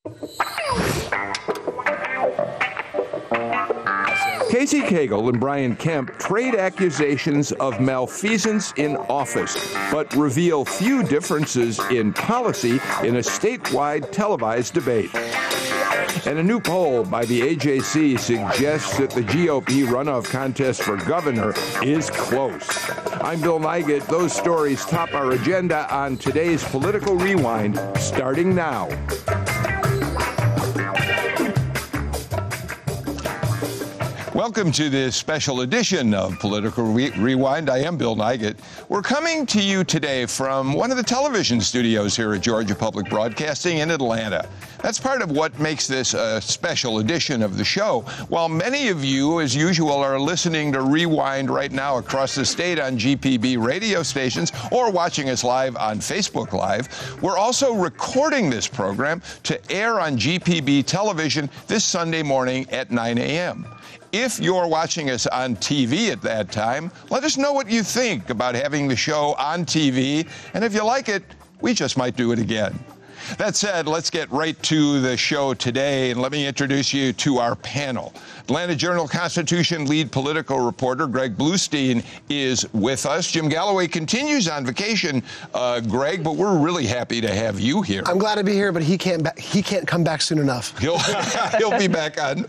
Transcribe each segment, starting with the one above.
Casey Cagle and Brian Kemp trade accusations of malfeasance in office, but reveal few differences in policy in a statewide televised debate. And a new poll by the AJC suggests that the GOP runoff contest for governor is close. I'm Bill Nigut. Those stories top our agenda on today's Political Rewind, starting now. Welcome to this special edition of Political Rewind. I am Bill Nigut. We're coming to you today from one of the television studios here at Georgia Public Broadcasting in Atlanta. That's part of what makes this a special edition of the show. While many of you, as usual, are listening to Rewind right now across the state on GPB radio stations or watching us live on Facebook Live, we're also recording this program to air on GPB television this Sunday morning at 9 a.m. If you're watching us on TV at that time, let us know what you think about having the show on TV. And if you like it, we just might do it again. That said, let's get right to the show today, and let me introduce you to our panel. Atlanta Journal-Constitution lead political reporter Greg Bluestein is with us. Jim Galloway continues on vacation, Greg, but we're really happy to have you here. I'm glad to be here, but he can't come back soon enough. He'll be back on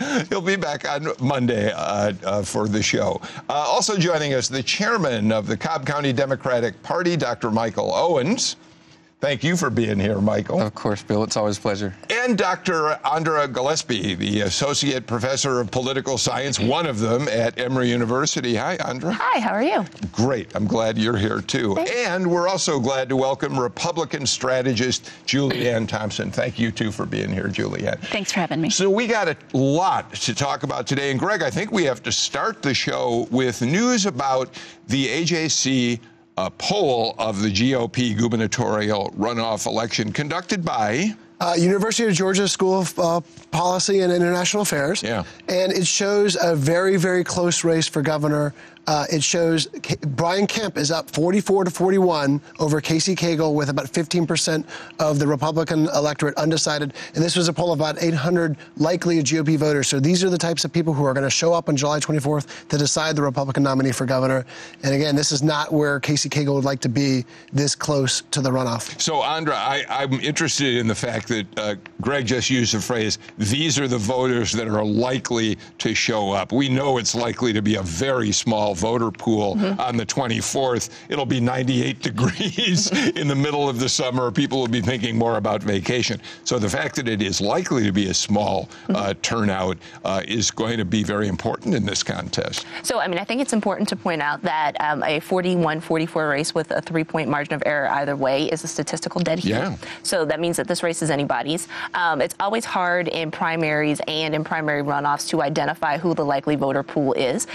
Monday for the show. Also joining us, the chairman of the Cobb County Democratic Party, Dr. Michael Owens. Thank you for being here, Michael. Of course, Bill. It's always a pleasure. And Dr. Andra Gillespie, the Associate Professor of Political Science, one of them at Emory University. Hi, Andra. Hi, how are you? Great. I'm glad you're here, too. Thanks. And we're also glad to welcome Republican strategist Julianne Thompson. Thank you, too, for being here, Julianne. Thanks for having me. So we got a lot to talk about today. And, Greg, I think we have to start the show with news about the AJC poll of the GOP gubernatorial runoff election conducted by University of Georgia School of Policy and International Affairs. Yeah. And it shows a very, very close race for governor. It shows Brian Kemp is up 44-41 over Casey Cagle with about 15% of the Republican electorate undecided. And this was a poll of about 800 likely GOP voters. So these are the types of people who are going to show up on July 24th to decide the Republican nominee for governor. And again, this is not where Casey Cagle would like to be this close to the runoff. So, Andra, I'm interested in the fact that Greg just used the phrase, these are the voters that are likely to show up. We know it's likely to be a very small voter pool on the 24th. It'll be 98 degrees in the middle of the summer. People will be thinking more about vacation. So the fact that it is likely to be a small turnout is going to be very important in this contest. So, I mean, I think it's important to point out that a 41-44 race with a 3-point margin of error either way is a statistical dead heat. Yeah. So that means that this race is anybody's. It's always hard in primaries and in primary runoffs to identify who the likely voter pool is.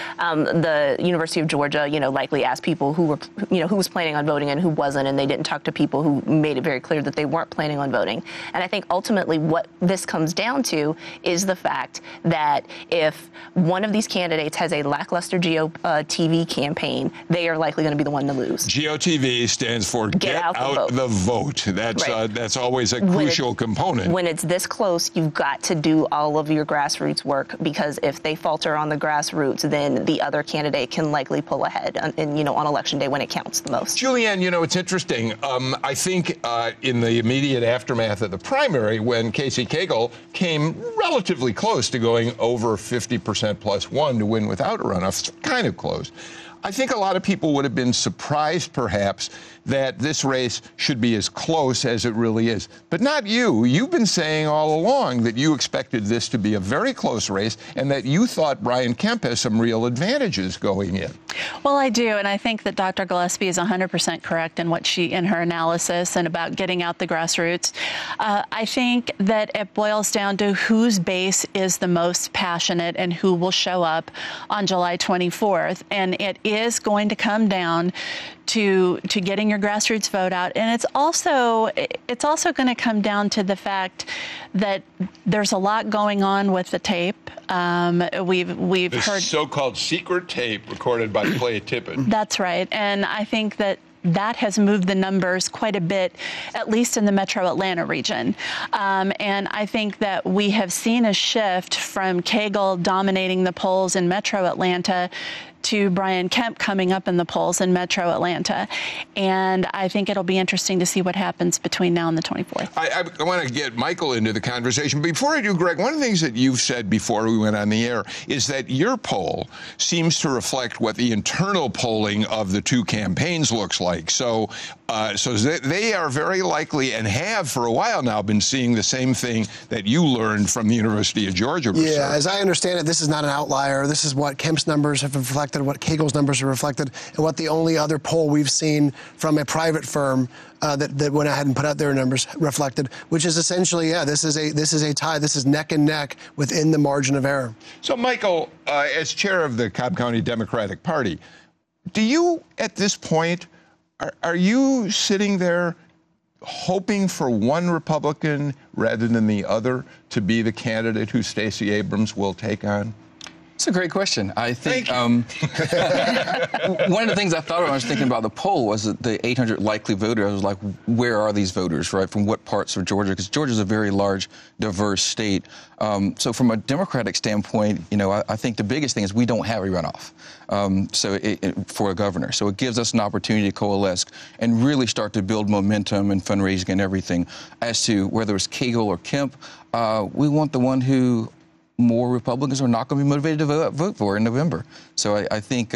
The University of Georgia, likely asked people who were, who was planning on voting and who wasn't, and they didn't talk to people who made it very clear that they weren't planning on voting. And I think ultimately what this comes down to is the fact that if one of these candidates has a lackluster GOTV campaign, they are likely going to be the one to lose. GOTV stands for Get Out the Vote. That's right. That's always a crucial component. When it's this close, you've got to do all of your grassroots work, because if they falter on the grassroots, then the other candidate can likely pull ahead on election day when it counts the most. Julianne, it's interesting. I think in the immediate aftermath of the primary, when Casey Cagle came relatively close to going over 50% plus one to win without a runoff, kind of close, I think a lot of people would have been surprised, perhaps, that this race should be as close as it really is. But not you. You've been saying all along that you expected this to be a very close race and that you thought Brian Kemp has some real advantages going in. Well, I do, and I think that Dr. Gillespie is 100% correct in her analysis and about getting out the grassroots. I think that it boils down to whose base is the most passionate and who will show up on July 24th, and it is going to come down to getting your grassroots vote out. And it's also going to come down to the fact that there's a lot going on with the tape. We've heard so-called secret tape recorded by Clay Tippett. That's right. And I think that that has moved the numbers quite a bit, at least in the metro Atlanta region. And I think that we have seen a shift from Cagle dominating the polls in metro Atlanta to Brian Kemp coming up in the polls in metro Atlanta. And I think it'll be interesting to see what happens between now and the 24th. I want to get Michael into the conversation. Before I do, Greg, one of the things that you've said before we went on the air is that your poll seems to reflect what the internal polling of the two campaigns looks like. So they are very likely, and have for a while now, been seeing the same thing that you learned from the University of Georgia research. Yeah, as I understand it, this is not an outlier. This is what Kemp's numbers have reflected, what Cagle's numbers have reflected, and what the only other poll we've seen from a private firm that went ahead and put out their numbers reflected, which is essentially, this is a tie. This is neck and neck within the margin of error. So, Michael, as chair of the Cobb County Democratic Party, do you, at this point, are you sitting there hoping for one Republican rather than the other to be the candidate who Stacey Abrams will take on? It's a great question. I think one of the things I thought of when I was thinking about the poll was that the 800 likely voters. I was like, where are these voters, right? From what parts of Georgia? Because Georgia's a very large, diverse state. So from a Democratic standpoint, I think the biggest thing is we don't have a runoff for a governor. So it gives us an opportunity to coalesce and really start to build momentum and fundraising and everything. As to whether it's Cagle or Kemp, we want the one who more Republicans are not going to be motivated to vote for in November. So I think,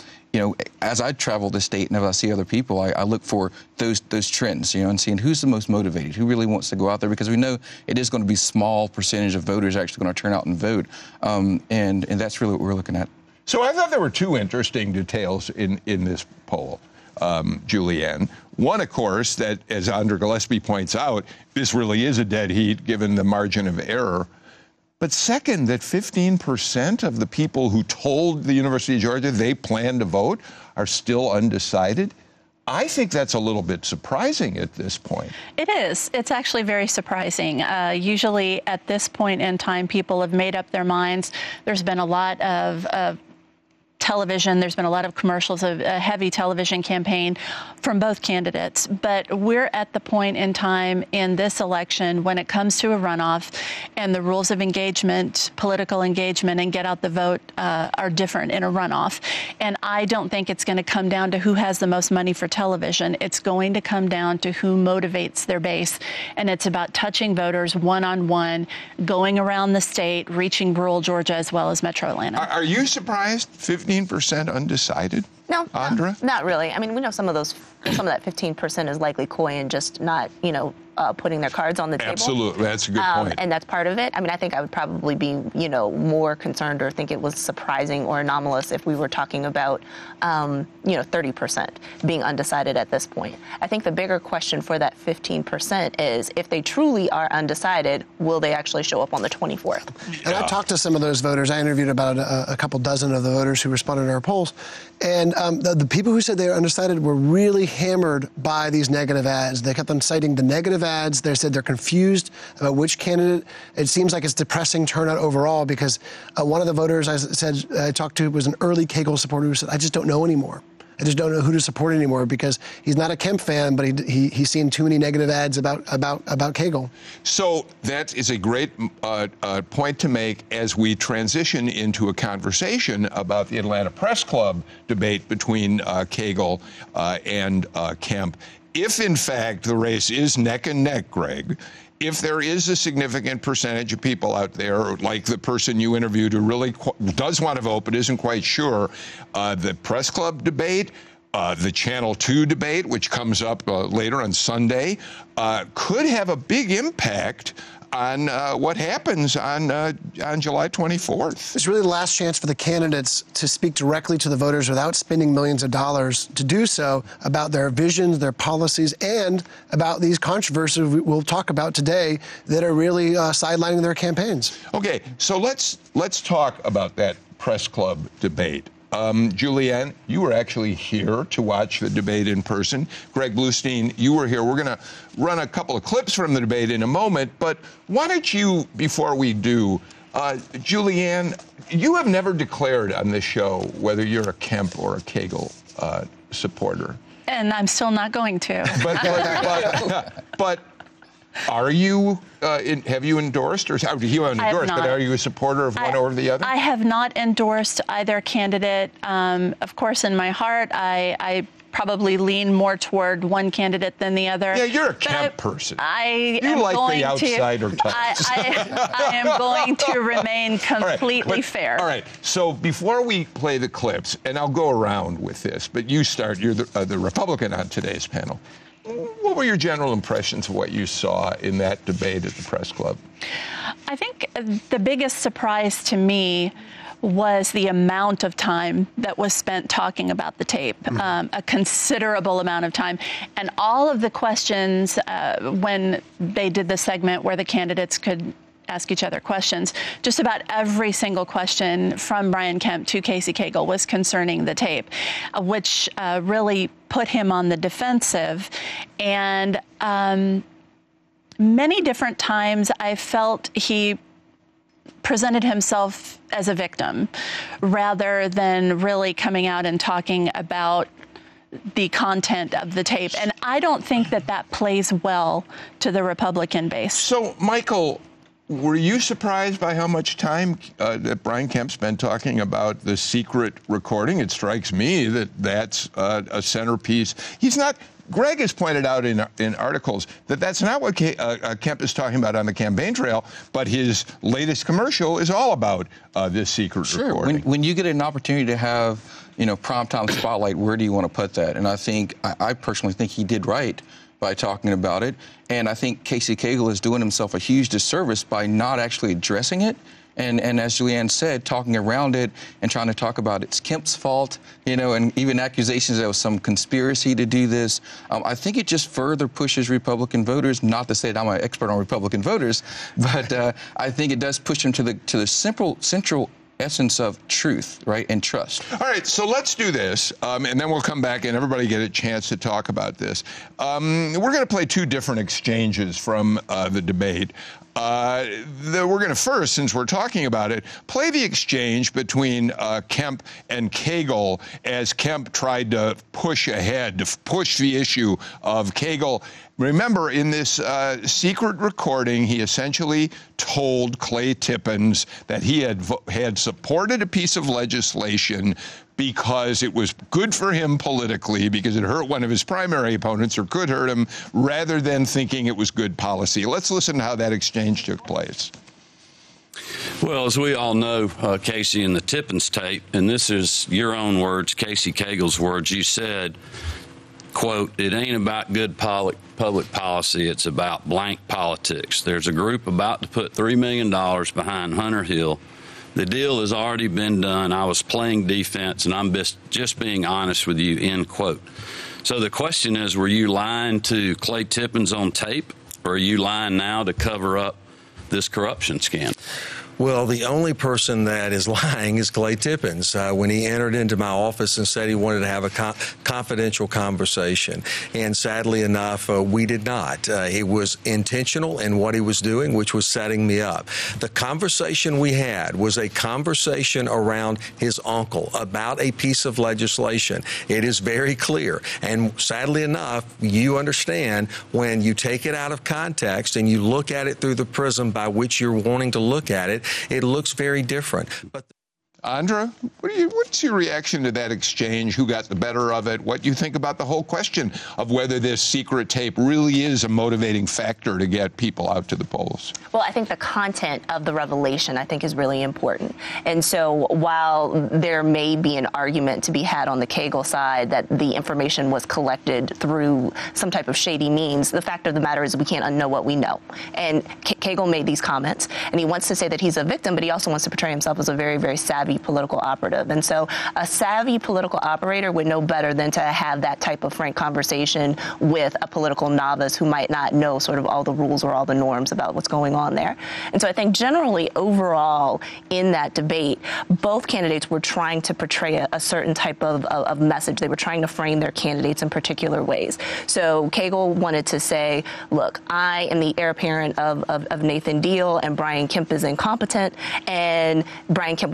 as I travel the state and as I see other people, I look for those trends, and seeing who's the most motivated, who really wants to go out there, because we know it is going to be a small percentage of voters actually going to turn out and vote. And that's really what we're looking at. So I thought there were two interesting details in this poll, Julianne. One, of course, that, as Andra Gillespie points out, this really is a dead heat given the margin of error. But second, that 15% of the people who told the University of Georgia they plan to vote are still undecided. I think that's a little bit surprising at this point. It is. It's actually very surprising. Usually at this point in time, people have made up their minds. There's been a lot of television. There's been a lot of commercials, a heavy television campaign from both candidates. But we're at the point in time in this election when it comes to a runoff and the rules of engagement, political engagement, and get out the vote are different in a runoff. And I don't think it's going to come down to who has the most money for television. It's going to come down to who motivates their base. And it's about touching voters one-on-one, going around the state, reaching rural Georgia as well as metro Atlanta. Are you surprised? 15% undecided? No, Andra? Not really. I mean, we know some of that 15% is likely coy and just not, putting their cards on the table. Absolutely, that's a good point. And that's part of it. I mean, I think I would probably be, more concerned or think it was surprising or anomalous if we were talking about, 30% being undecided at this point. I think the bigger question for that 15% is if they truly are undecided, will they actually show up on the 24th? And I talked to some of those voters. I interviewed about a couple dozen of the voters who responded to our polls. And the people who said they were undecided were really hammered by these negative ads. They kept on citing the negative ads. They said they're confused about which candidate. It seems like it's depressing turnout overall because one of the voters I talked to was an early Cagle supporter who said, I just don't know anymore. I just don't know who to support anymore because he's not a Kemp fan, but he's seen too many negative ads about Cagle. So that is a great point to make as we transition into a conversation about the Atlanta Press Club debate between Cagle and Kemp. If, in fact, the race is neck and neck, Greg, if there is a significant percentage of people out there, like the person you interviewed who really does want to vote but isn't quite sure, the press club debate, the Channel 2 debate, which comes up later on Sunday, could have a big impact on what happens on July 24th. It's really the last chance for the candidates to speak directly to the voters without spending millions of dollars to do so about their visions, their policies, and about these controversies we'll talk about today that are really sidelining their campaigns. Okay, so let's talk about that press club debate. Julianne, you were actually here to watch the debate in person. Greg Bluestein, you were here. We're going to run a couple of clips from the debate in a moment, but why don't you, before we do, Julianne, you have never declared on this show whether you're a Kemp or a Cagle supporter. And I'm still not going to. But are you, have you endorsed, or you haven't endorsed, but are you a supporter of one over the other? I have not endorsed either candidate. Of course, in my heart, I probably lean more toward one candidate than the other. Yeah, you're a Kemp person. You like the outsider types. I am going to remain completely fair. All right. So before we play the clips, and I'll go around with this, but you start. You're the Republican on today's panel. What were your general impressions of what you saw in that debate at the press club? I think the biggest surprise to me was the amount of time that was spent talking about the tape, a considerable amount of time. And all of the questions when they did the segment where the candidates could ask each other questions, just about every single question from Brian Kemp to Casey Cagle was concerning the tape, which really put him on the defensive. And many different times I felt he presented himself as a victim rather than really coming out and talking about the content of the tape. And I don't think that plays well to the Republican base. So, Michael, were you surprised by how much time that Brian Kemp spent talking about the secret recording? It strikes me that that's a centerpiece. He's not. Greg has pointed out in articles that that's not what Kemp is talking about on the campaign trail, but his latest commercial is all about this secret recording. When you get an opportunity to have, primetime spotlight, where do you want to put that? And I personally think he did right by talking about it. And I think Casey Cagle is doing himself a huge disservice by not actually addressing it. And as Julianne said, talking around it and trying to talk about it's Kemp's fault, and even accusations there was some conspiracy to do this. I think it just further pushes Republican voters, not to say that I'm an expert on Republican voters, but I think it does push them to the central essence of truth, right, and trust. All right, so let's do this, and then we'll come back and everybody get a chance to talk about this. We're going to play two different exchanges from the debate. We're going to first, since we're talking about it, play the exchange between Kemp and Cagle as Kemp tried to push ahead, to push the issue of Cagle. Remember, in this secret recording, he essentially told Clay Tippins that he had supported a piece of legislation because it was good for him politically, because it hurt one of his primary opponents or could hurt him, rather than thinking it was good policy. Let's listen to how that exchange took place. Well, as we all know, Casey, in the Tippins tape, and this is your own words, Casey Cagle's words, you said, quote, "It ain't about good public policy, it's about blank politics. There's a group about to put $3 million behind Hunter Hill. The deal has already been done. I was playing defense, and I'm just being honest with you," end quote. So the question is, were you lying to Clay Tippins on tape, or are you lying now to cover up this corruption scandal? Well, the only person that is lying is Clay Tippins when he entered into my office and said he wanted to have a confidential conversation. And sadly enough, we did not. He was intentional in what he was doing, which was setting me up. The conversation we had was a conversation around his uncle about a piece of legislation. It is very clear. And sadly enough, you understand when you take it out of context and you look at it through the prism by which you're wanting to look at it, it looks very different. But Andra, what's your reaction to that exchange? Who got the better of it? What do you think about the whole question of whether this secret tape really is a motivating factor to get people out to the polls? Well, I think the content of the revelation, I think, is really important. And so while there may be an argument to be had on the Cagle side that the information was collected through some type of shady means, the fact of the matter is we can't unknow what we know. And Cagle made these comments, and he wants to say that he's a victim, but he also wants to portray himself as a very, very savvy political operative. And so a savvy political operator would know better than to have that type of frank conversation with a political novice who might not know sort of all the rules or all the norms about what's going on there. And so I think generally overall in that debate, both candidates were trying to portray a certain type of message. They were trying to frame their candidates in particular ways. So Cagle wanted to say, look, I am the heir apparent of Nathan Deal, and Brian Kemp is incompetent. And Brian Kemp wanted to say that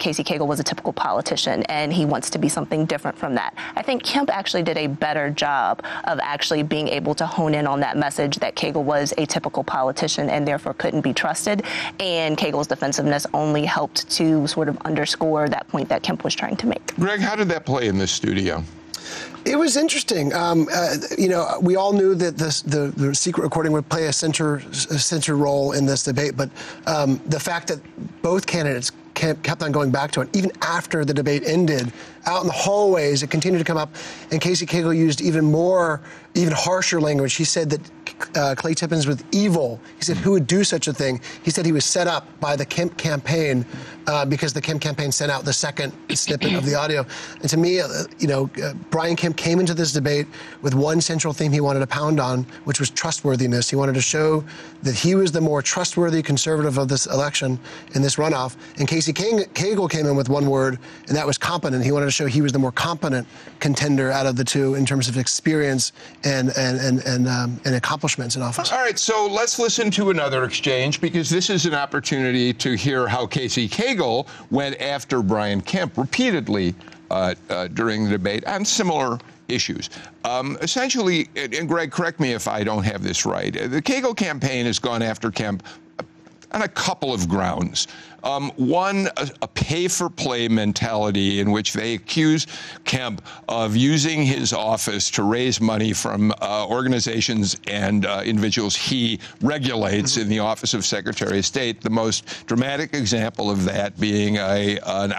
Casey Cagle was a typical politician, and he wants to be something different from that. I think Kemp actually did a better job of actually being able to hone in on that message that Cagle was a typical politician and therefore couldn't be trusted. And Cagle's defensiveness only helped to sort of underscore that point that Kemp was trying to make. Greg, how did that play in this studio? It was interesting. We all knew that the secret recording would play a center role in this debate, but the fact that both candidates kept on going back to it, even after the debate ended, out in the hallways, it continued to come up, and Casey Cagle used even harsher language. He said that Clay Tippins was evil. He said, who would do such a thing? He said he was set up by the Kemp campaign because the Kemp campaign sent out the second snippet of the audio. And to me, Brian Kemp came into this debate with one central theme he wanted to pound on, which was trustworthiness. He wanted to show that he was the more trustworthy conservative of this election in this runoff. And Casey Cagle came in with one word, and that was competent. He wanted to show he was the more competent contender out of the two in terms of experience and accomplishments in office. All right, so let's listen to another exchange, because this is an opportunity to hear how Casey Cagle went after Brian Kemp repeatedly during the debate on similar issues. Essentially, and Greg, correct me if I don't have this right, the Cagle campaign has gone after Kemp on a couple of grounds. One, a pay-for-play mentality in which they accuse Kemp of using his office to raise money from organizations and individuals he regulates in the Office of Secretary of State. The most dramatic example of that being a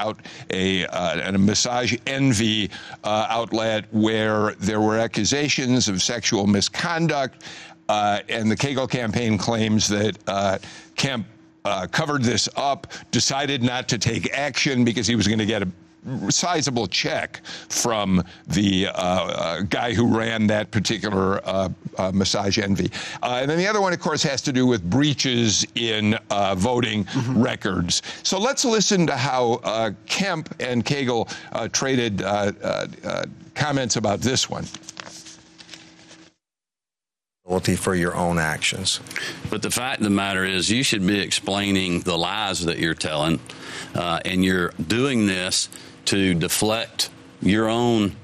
massage envy outlet where there were accusations of sexual misconduct, and the Cagle campaign claims that Kemp covered this up, decided not to take action because he was going to get a sizable check from the guy who ran that particular massage envy. And then the other one, of course, has to do with breaches in voting records. So let's listen to how Kemp and Cagle traded comments about this one. For your own actions. But the fact of the matter is you should be explaining the lies that you're telling, and you're doing this to deflect your own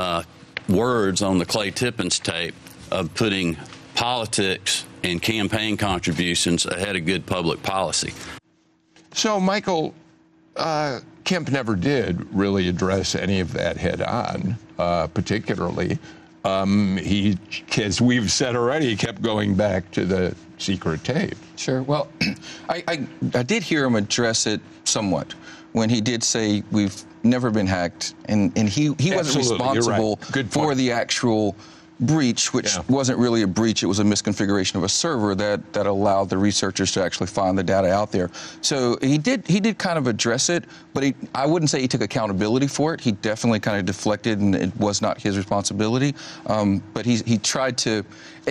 words on the Clay Tippins tape of putting politics and campaign contributions ahead of good public policy. So, Michael, Kemp never did really address any of that head on, particularly. He, as we've said already, kept going back to the secret tape. Sure. Well, I did hear him address it somewhat when he did say we've never been hacked, and he wasn't responsible for the actual breach, which wasn't really a breach. It was a misconfiguration of a server that allowed the researchers to actually find the data out there. So he did kind of address it, but I wouldn't say he took accountability for it. He definitely kind of deflected, and it was not his responsibility. But he tried to.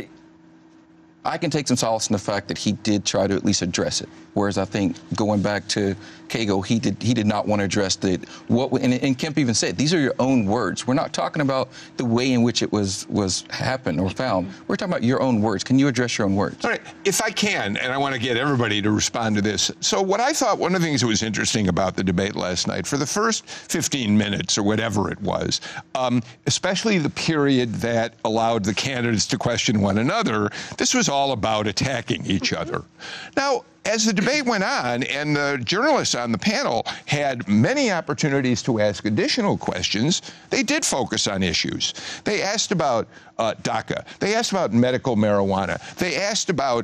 I can take some solace in the fact that he did try to at least address it. Whereas I think going back to Cagle, he did not want to address and Kemp even said, these are your own words. We're not talking about the way in which it was happened or found. We're talking about your own words. Can you address your own words? All right, if I can, and I want to get everybody to respond to this. So what I thought, one of the things that was interesting about the debate last night, for the first 15 minutes or whatever it was, especially the period that allowed the candidates to question one another, this was all about attacking each other. Now, as the debate went on, and the journalists on the panel had many opportunities to ask additional questions, they did focus on issues. They asked about DACA. They asked about medical marijuana. They asked about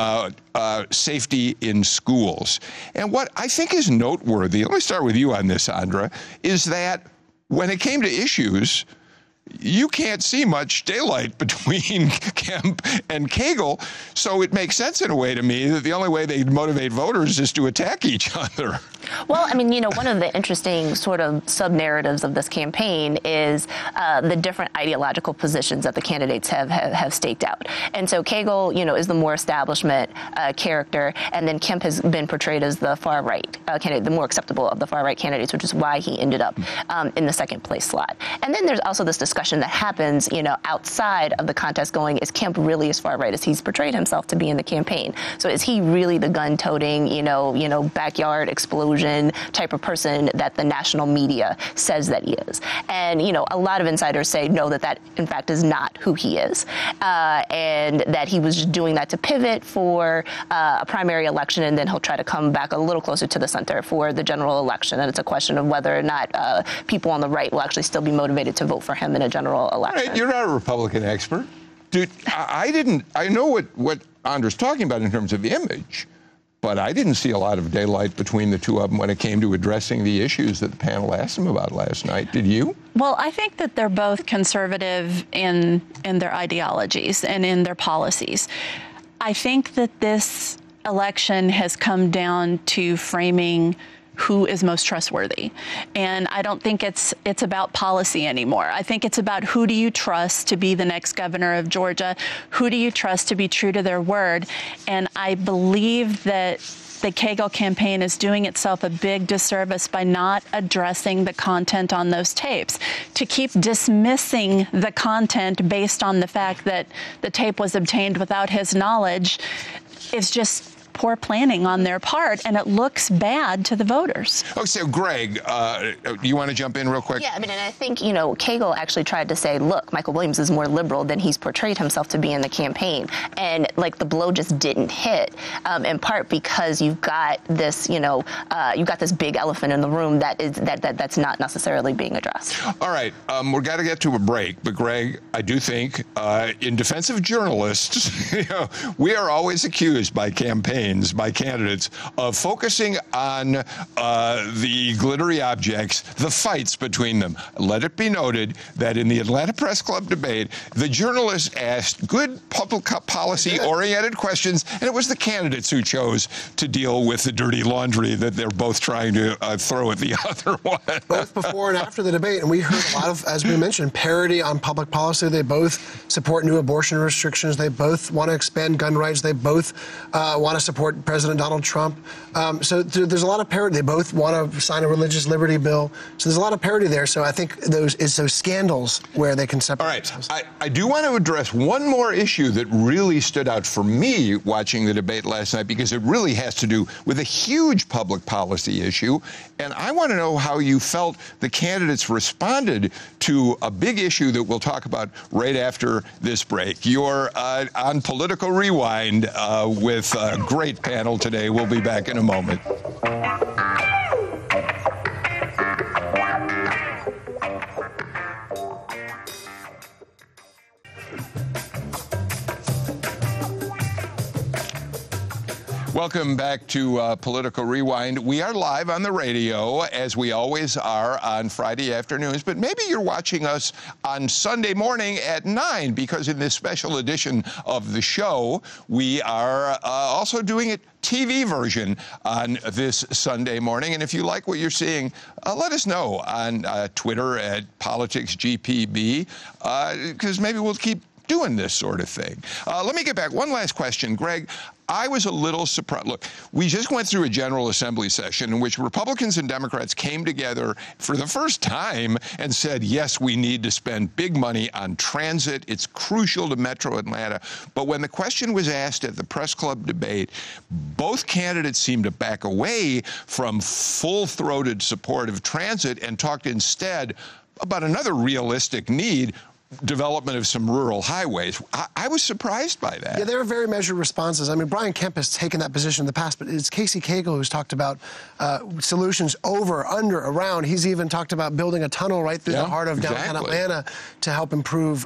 safety in schools. And what I think is noteworthy, let me start with you on this, Andra, is that when it came to issues, you can't see much daylight between Kemp and Cagle, so it makes sense in a way to me that the only way they motivate voters is to attack each other. Well, I mean, one of the interesting sort of sub-narratives of this campaign is the different ideological positions that the candidates have staked out. And so Cagle, is the more establishment character, and then Kemp has been portrayed as the far-right candidate, the more acceptable of the far-right candidates, which is why he ended up in the second place slot. And then there's also this discussion that happens, outside of the contest going, is Kemp really as far-right as he's portrayed himself to be in the campaign? So is he really the gun-toting, backyard explosion explosion type of person that the national media says that he is. And, a lot of insiders say no, that in fact is not who he is, and that he was just doing that to pivot for a primary election, and then he'll try to come back a little closer to the center for the general election. And it's a question of whether or not people on the right will actually still be motivated to vote for him in a general election. Right, you're not a Republican expert. Dude, I know what Andre's talking about in terms of image, but I didn't see a lot of daylight between the two of them when it came to addressing the issues that the panel asked them about last night. Did you? Well, I think that they're both conservative in their ideologies and in their policies. I think that this election has come down to framing who is most trustworthy. And I don't think it's about policy anymore. I think it's about who do you trust to be the next governor of Georgia? Who do you trust to be true to their word? And I believe that the Cagle campaign is doing itself a big disservice by not addressing the content on those tapes. To keep dismissing the content based on the fact that the tape was obtained without his knowledge is just poor planning on their part, and it looks bad to the voters. Oh, so Greg, do you want to jump in real quick? Yeah, and I think, Cagle actually tried to say, look, Michael Williams is more liberal than he's portrayed himself to be in the campaign. And, the blow just didn't hit, in part because you've got this, you've got this big elephant in the room that's not necessarily being addressed. All right, we've got to get to a break. But, Greg, I do think, in defense of journalists, we are always accused by by candidates of focusing on the glittery objects, the fights between them. Let it be noted that in the Atlanta Press Club debate, the journalists asked good public policy-oriented questions, and it was the candidates who chose to deal with the dirty laundry that they're both trying to throw at the other one. Both before and after the debate, and we heard a lot of, as we mentioned, parity on public policy. They both support new abortion restrictions. They both want to expand gun rights. They both want to support President Donald Trump. So there's a lot of parity. They both want to sign a religious liberty bill. So there's a lot of parity there. So I think it's those scandals where they can separate. All right. I do want to address one more issue that really stood out for me watching the debate last night, because it really has to do with a huge public policy issue. And I want to know how you felt the candidates responded to a big issue that we'll talk about right after this break. You're on Political Rewind with great panel today. We'll be back in a moment. Welcome back to Political Rewind. We are live on the radio, as we always are on Friday afternoons, but maybe you're watching us on Sunday morning at 9, because in this special edition of the show, we are also doing it TV version on this Sunday morning. And if you like what you're seeing, let us know on Twitter at PoliticsGPB, because maybe we'll keep doing this sort of thing. Let me get back. One last question, Greg. I was a little surprised. Look, we just went through a General Assembly session in which Republicans and Democrats came together for the first time and said, yes, we need to spend big money on transit. It's crucial to Metro Atlanta. But when the question was asked at the press club debate, both candidates seemed to back away from full-throated support of transit and talked instead about another realistic need, development of some rural highways. I was surprised by that. Yeah, they were very measured responses. I mean, Brian Kemp has taken that position in the past, but it's Casey Cagle who's talked about solutions over, under, around. He's even talked about building a tunnel right through the heart of downtown Atlanta to help improve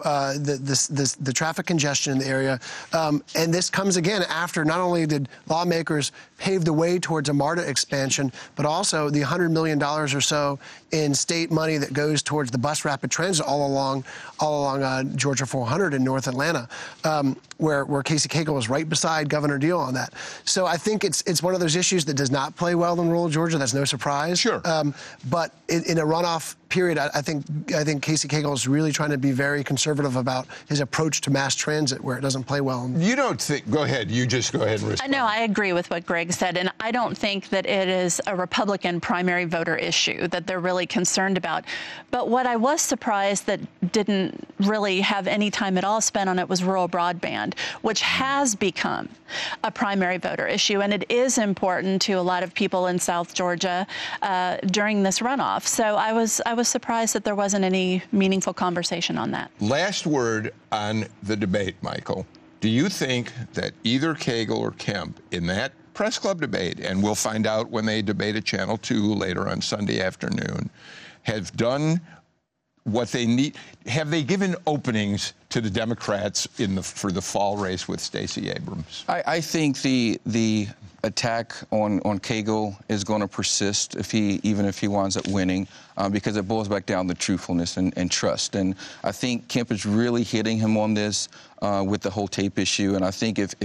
the traffic congestion in the area. And this comes again after not only did lawmakers pave the way towards a MARTA expansion, but also the $100 million or so in state money that goes towards the bus rapid transit all along Georgia 400 in North Atlanta, where Casey Cagle was right beside Governor Deal on that. So I think it's one of those issues that does not play well in rural Georgia. That's no surprise. Sure. But in a runoff period, I think Casey Cagle is really trying to be very conservative about his approach to mass transit, where it doesn't play well. You don't think? Go ahead. You just go ahead and respond. No, I agree with what Greg said, and I don't think that it is a Republican primary voter issue that they're really concerned about. But what I was surprised that didn't really have any time at all spent on it was rural broadband. land, which has become a primary voter issue, and it is important to a lot of people in South Georgia during this runoff. So I was surprised that there wasn't any meaningful conversation on that. Last word on the debate, Michael. Do you think that either Cagle or Kemp in that press club debate, and we'll find out when they debate at Channel 2 later on Sunday afternoon, have done what they need? Have they given openings to the Democrats for the fall race with Stacey Abrams? I think the attack on Cagle is going to persist even if he winds up winning, because it boils back down to truthfulness and trust. And I think Kemp is really hitting him on this with the whole tape issue. And I think if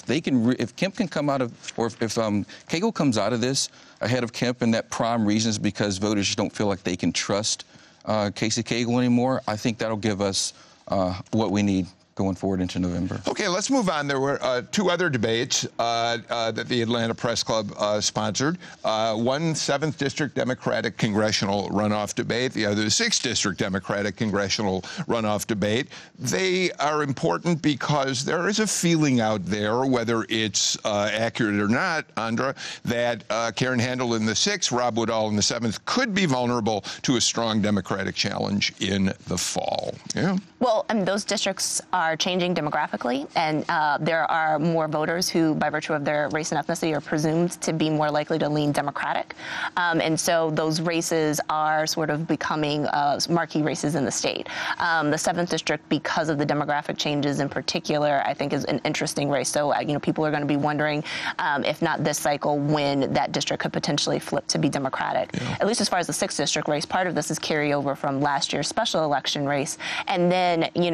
Kemp can come out of, or if Cagle comes out of this ahead of Kemp, and that prime reason is because voters just don't feel like they can trust Casey Cagle anymore, I think that'll give us what we need going forward into November. Okay, let's move on. There were two other debates that the Atlanta Press Club sponsored. One 7th District Democratic congressional runoff debate, the other the 6th District Democratic congressional runoff debate. They are important because there is a feeling out there, whether it's accurate or not, Andra, that Karen Handel in the 6th, Rob Woodall in the 7th could be vulnerable to a strong Democratic challenge in the fall. Yeah. Well, those districts are changing demographically, and there are more voters who, by virtue of their race and ethnicity, are presumed to be more likely to lean Democratic. And so those races are sort of becoming marquee races in the state. The 7th District, because of the demographic changes in particular, I think is an interesting race. So, people are going to be wondering, if not this cycle, when that district could potentially flip to be Democratic. Yeah. At least as far as the 6th District race, part of this is carryover from last year's special election race. And then,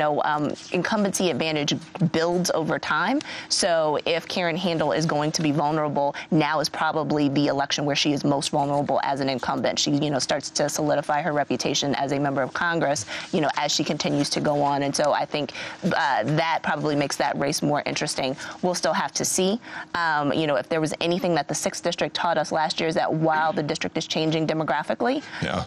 incumbency advantage builds over time. So if Karen Handel is going to be vulnerable, now is probably the election where she is most vulnerable as an incumbent. She, starts to solidify her reputation as a member of Congress, as she continues to go on. And so I think that probably makes that race more interesting. We'll still have to see. If there was anything that the 6th District taught us last year, is that while the district is changing demographically,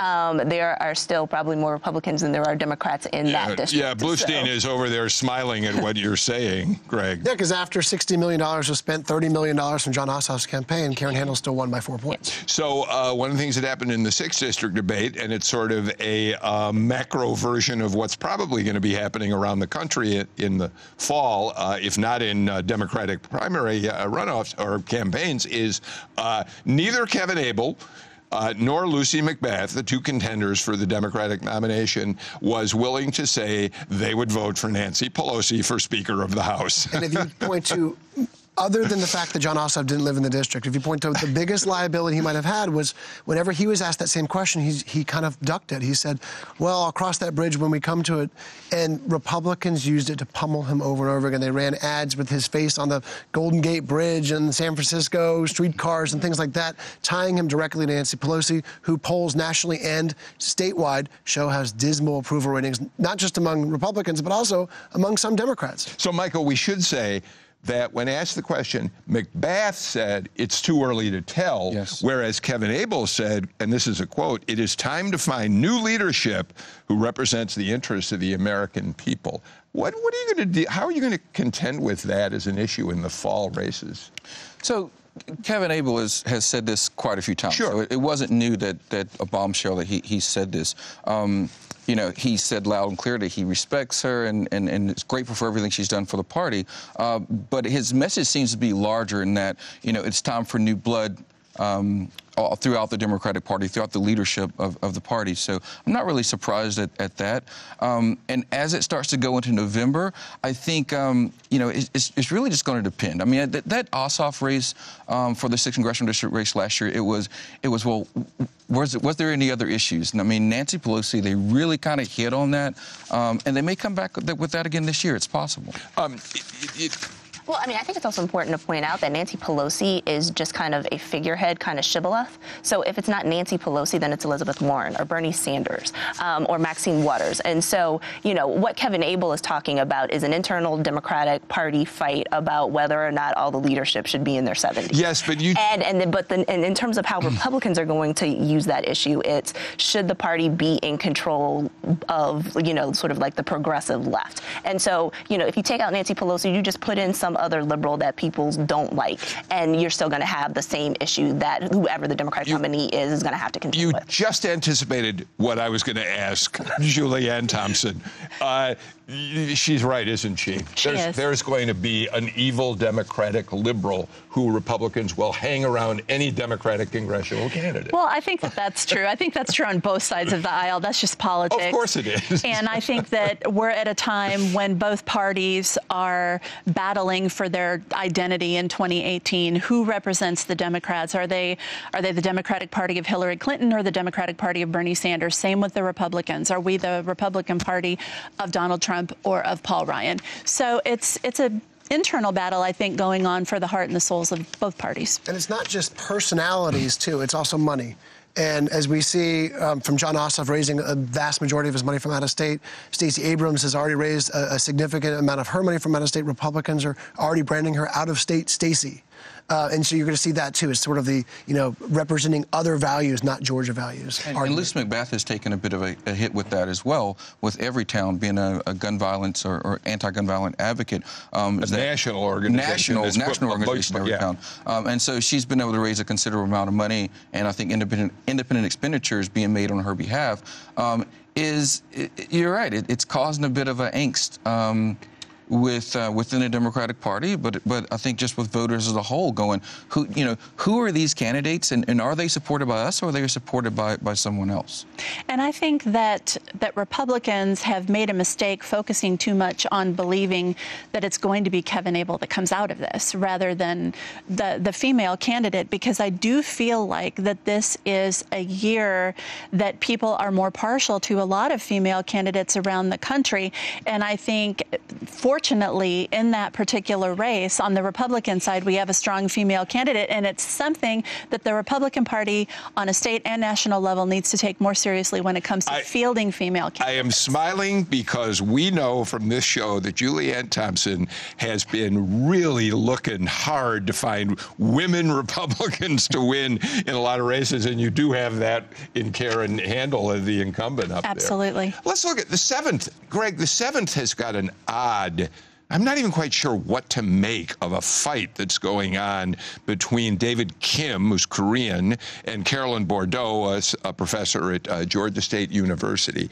there are still probably more Republicans than there are Democrats in that district. Yeah, Bluestein is over there smiling at what you're saying, Greg. Yeah, because after $60 million was spent, $30 million from John Ossoff's campaign, Karen Handel still won by 4 points. So one of the things that happened in the 6th District debate, and it's sort of a macro version of what's probably going to be happening around the country in the fall, if not in Democratic primary runoffs or campaigns, is neither Kevin Abel nor Lucy McBath, the two contenders for the Democratic nomination, was willing to say they would vote for Nancy Pelosi for Speaker of the House. And if you point to, other than the fact that John Ossoff didn't live in the district, if you point to the biggest liability he might have had was whenever he was asked that same question, he kind of ducked it. He said, well, I'll cross that bridge when we come to it. And Republicans used it to pummel him over and over again. They ran ads with his face on the Golden Gate Bridge and San Francisco streetcars and things like that, tying him directly to Nancy Pelosi, who polls nationally and statewide show has dismal approval ratings, not just among Republicans, but also among some Democrats. So, Michael, we should say that when asked the question, McBath said it's too early to tell, whereas Kevin Abel said, and this is a quote, "It is time to find new leadership who represents the interests of the American people." What are you going to do? How are you going to contend with that as an issue in the fall races? So Kevin Abel has said this quite a few times. Sure. So it wasn't new that a bombshell that he said this. He said loud and clear that he respects her and is grateful for everything she's done for the party. But his message seems to be larger in that, it's time for new blood throughout the Democratic Party, throughout the leadership of the party. So I'm not really surprised at that. And as it starts to go into November, I think, it's really just going to depend. I mean, that Ossoff race for the 6th Congressional District race last year, it was well, was there any other issues? And I mean, Nancy Pelosi, they really kind of hit on that. And they may come back with that again this year. It's possible. Well, I mean, I think it's also important to point out that Nancy Pelosi is just kind of a figurehead, kind of shibboleth. So if it's not Nancy Pelosi, then it's Elizabeth Warren or Bernie Sanders or Maxine Waters. And so, what Kevin Abel is talking about is an internal Democratic Party fight about whether or not all the leadership should be in their 70s. Yes, but and in terms of how Republicans are going to use that issue, it's should the party be in control of, sort of like the progressive left. And so, if you take out Nancy Pelosi, you just put in some other liberal that people don't like, and you're still going to have the same issue that whoever the Democratic nominee is going to have to contend with. You just anticipated what I was going to ask Julianne Thompson. She's right, isn't she? There's going to be an evil Democratic liberal who Republicans will hang around any Democratic congressional candidate. Well, I think that's true. I think that's true on both sides of the aisle. That's just politics. Of course it is. And I think that we're at a time when both parties are battling for their identity in 2018. Who represents the Democrats? Are they the Democratic Party of Hillary Clinton or the Democratic Party of Bernie Sanders? Same with the Republicans. Are we the Republican Party of Donald Trump or of Paul Ryan? So it's a internal battle, I think, going on for the heart and the souls of both parties. And it's not just personalities, too. It's also money. And as we see from Jon Ossoff raising a vast majority of his money from out of state, Stacey Abrams has already raised a significant amount of her money from out of state. Republicans are already branding her out of state Stacey. And so you're going to see that, too. It's sort of the, representing other values, not Georgia values. And Liz McBath has taken a bit of a hit with that as well, with Everytown being a gun violence or anti-gun violent advocate. A national organization. National organization, Everytown. Yeah. And so she's been able to raise a considerable amount of money, and I think independent expenditures being made on her behalf you're right, it's causing a bit of an angst. Within the Democratic Party, but I think just with voters as a whole going, who are these candidates, and are they supported by us or are they supported by someone else? And I think that Republicans have made a mistake focusing too much on believing that it's going to be Kevin Abel that comes out of this rather than the female candidate, because I do feel like that this is a year that people are more partial to a lot of female candidates around the country. And I think fortunately, in that particular race, on the Republican side, we have a strong female candidate, and it's something that the Republican Party on a state and national level needs to take more seriously when it comes to fielding female candidates. I am smiling because we know from this show that Julianne Thompson has been really looking hard to find women Republicans to win in a lot of races, and you do have that in Karen Handel as the incumbent up there. Absolutely. Let's look at the 7th. Greg, the 7th has got an odd... I'm not even quite sure what to make of a fight that's going on between David Kim, who's Korean, and Carolyn Bourdeaux, a professor at Georgia State University.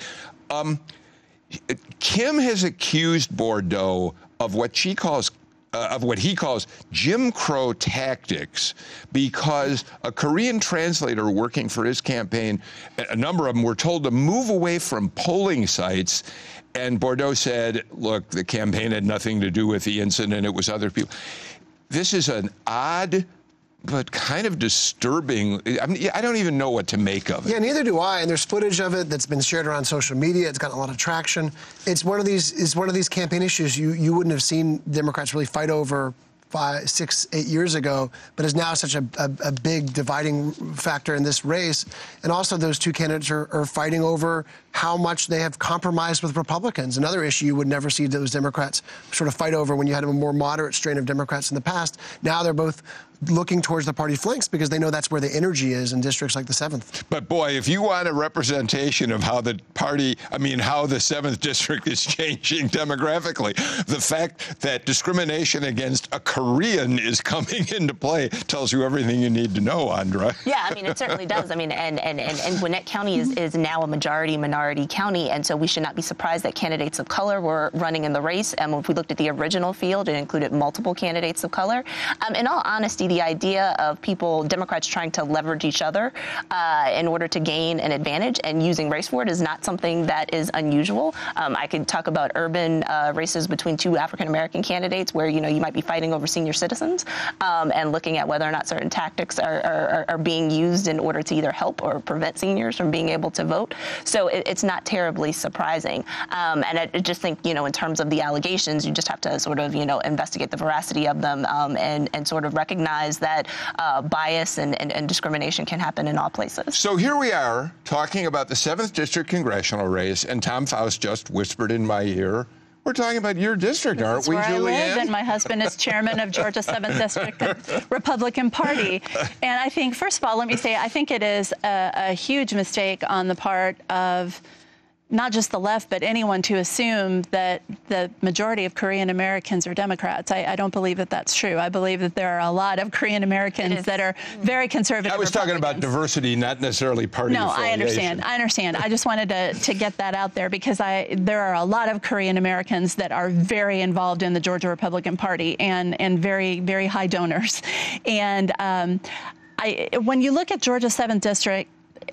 Kim has accused Bourdeaux of what he calls Jim Crow tactics, because a Korean translator working for his campaign, a number of them were told to move away from polling sites. And Bourdeaux said, look, the campaign had nothing to do with the incident. It was other people. This is an odd but kind of disturbing. I mean, I don't even know what to make of it. Yeah, neither do I. And there's footage of it that's been shared around social media. It's gotten a lot of traction. It's one of these campaign issues you wouldn't have seen Democrats really fight over 5, 6, 8 years ago, but is now such a big dividing factor in this race. And also those two candidates are fighting over how much they have compromised with Republicans. Another issue you would never see those Democrats sort of fight over when you had a more moderate strain of Democrats in the past. Now they're both looking towards the party flanks because they know that's where the energy is in districts like the 7th. But boy, if you want a representation of how the 7th district is changing demographically, the fact that discrimination against a Korean is coming into play tells you everything you need to know, Andra. Yeah, I mean, it certainly does. I mean, and Gwinnett County is now a minority county, and so we should not be surprised that candidates of color were running in the race. And if we looked at the original field, it included multiple candidates of color. In all honesty, the idea of Democrats trying to leverage each other in order to gain an advantage and using race for it is not something that is unusual. I could talk about urban races between two African-American candidates where, you might be fighting over senior citizens and looking at whether or not certain tactics are being used in order to either help or prevent seniors from being able to vote. So it's not terribly surprising. And I just think, in terms of the allegations, you just have to sort of, investigate the veracity of them and sort of recognize that bias and discrimination can happen in all places. So here we are talking about the 7th District congressional race, and Tom Faust just whispered in my ear, we're talking about your district, aren't we, Julianne? I live, and my husband is chairman of Georgia 7th District Republican Party. And I think, first of all, let me say, I think it is a huge mistake on the part of not just the left, but anyone to assume that the majority of Korean Americans are Democrats. I don't believe that that's true. I believe that there are a lot of Korean Americans that are very conservative. I was talking about diversity, not necessarily party affiliation. I understand. I just wanted to get that out there because there are a lot of Korean Americans that are very involved in the Georgia Republican Party and very, very high donors. And when you look at Georgia 7th District,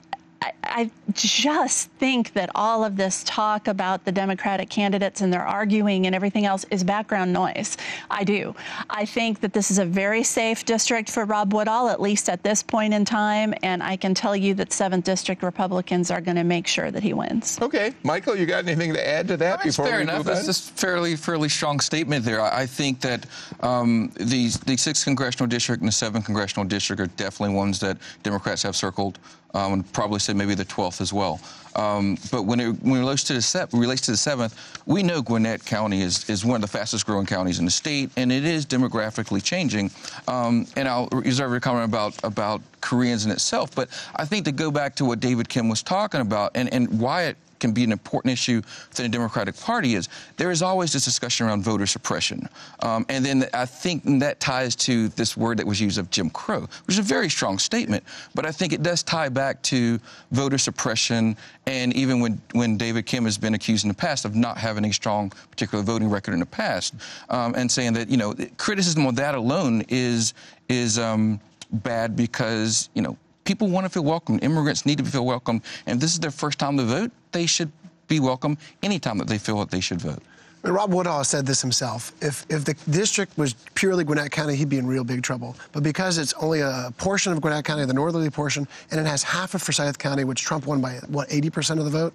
I just think that all of this talk about the Democratic candidates and their arguing and everything else is background noise. I do. I think that this is a very safe district for Rob Woodall, at least at this point in time, and I can tell you that 7th District Republicans are going to make sure that he wins. Okay. Michael, you got anything to add to that before we move on? Fair enough. That's just fairly strong statement there. I think that the 6th Congressional District and the 7th Congressional District are definitely ones that Democrats have circled. And probably say maybe the 12th as well. But when it relates to the 7th, we know Gwinnett County is one of the fastest growing counties in the state, and it is demographically changing. And I'll reserve your comment about Koreans in itself. But I think to go back to what David Kim was talking about and why it can be an important issue for the Democratic Party is there is always this discussion around voter suppression. And then I think that ties to this word that was used of Jim Crow, which is a very strong statement. But I think it does tie back to voter suppression, and even when David Kim has been accused in the past of not having a strong particular voting record in the past, and saying that, criticism of that alone is bad because, people want to feel welcome. Immigrants need to feel welcome. And if this is their first time to vote, they should be welcome anytime that they feel that they should vote. Rob Woodall said this himself. If the district was purely Gwinnett County, he'd be in real big trouble. But because it's only a portion of Gwinnett County, the northerly portion, and it has half of Forsyth County, which Trump won by, 80% of the vote,